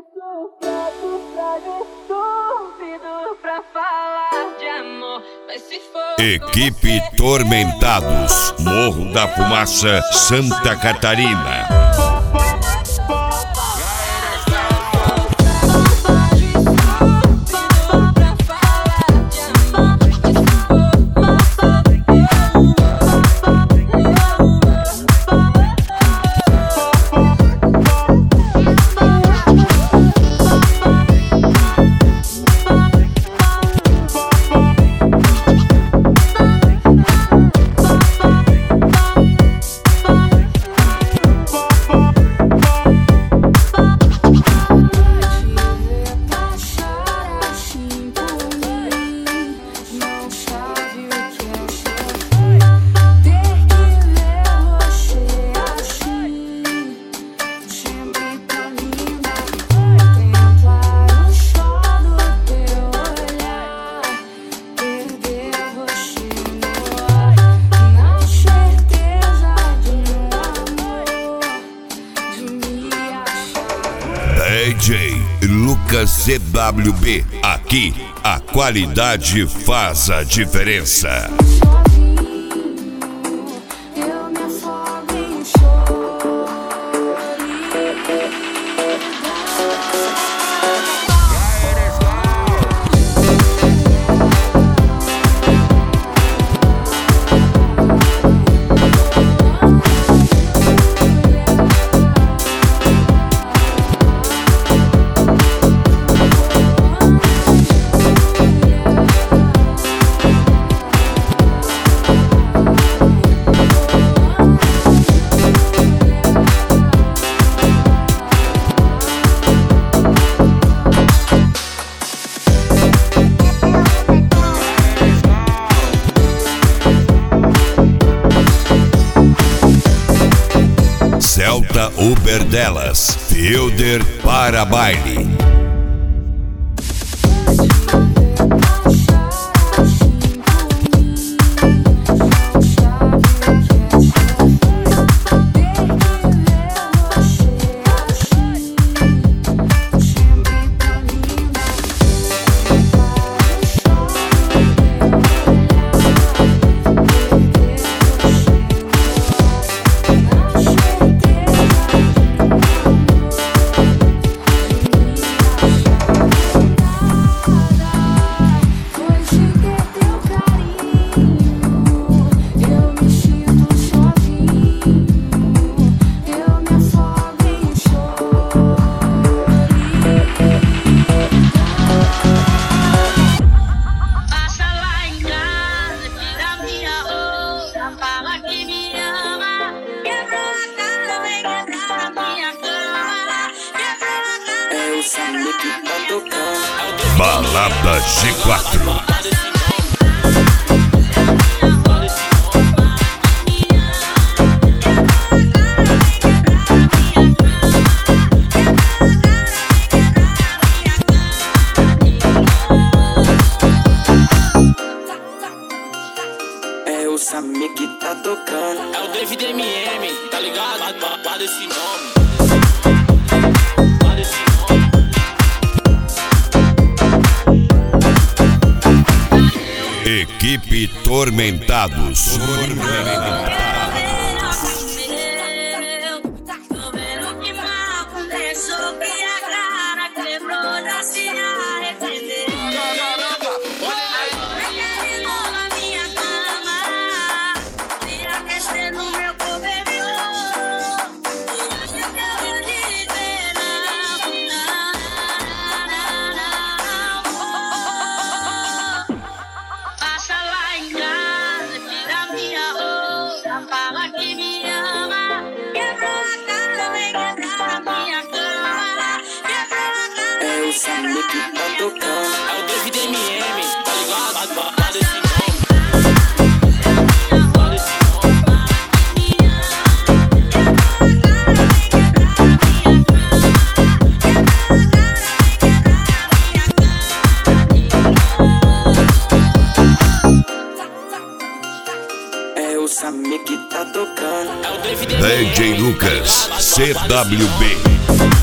Equipe Tormentados, Morro da Fumaça, Santa Catarina. DJ Lucas CWB, aqui a qualidade faz a diferença. Celta Uber delas, Fielder para baile. Balada G4. É o Samir que tá tocando. É o David MM, tá ligado? Guarda esse nome. Equipe Tormentados. É o Samir que tá tocando. É o David MM, tá ligado? Guarda esse nome. É o Samir que tá tocando. É o David DJ Lucas CWB.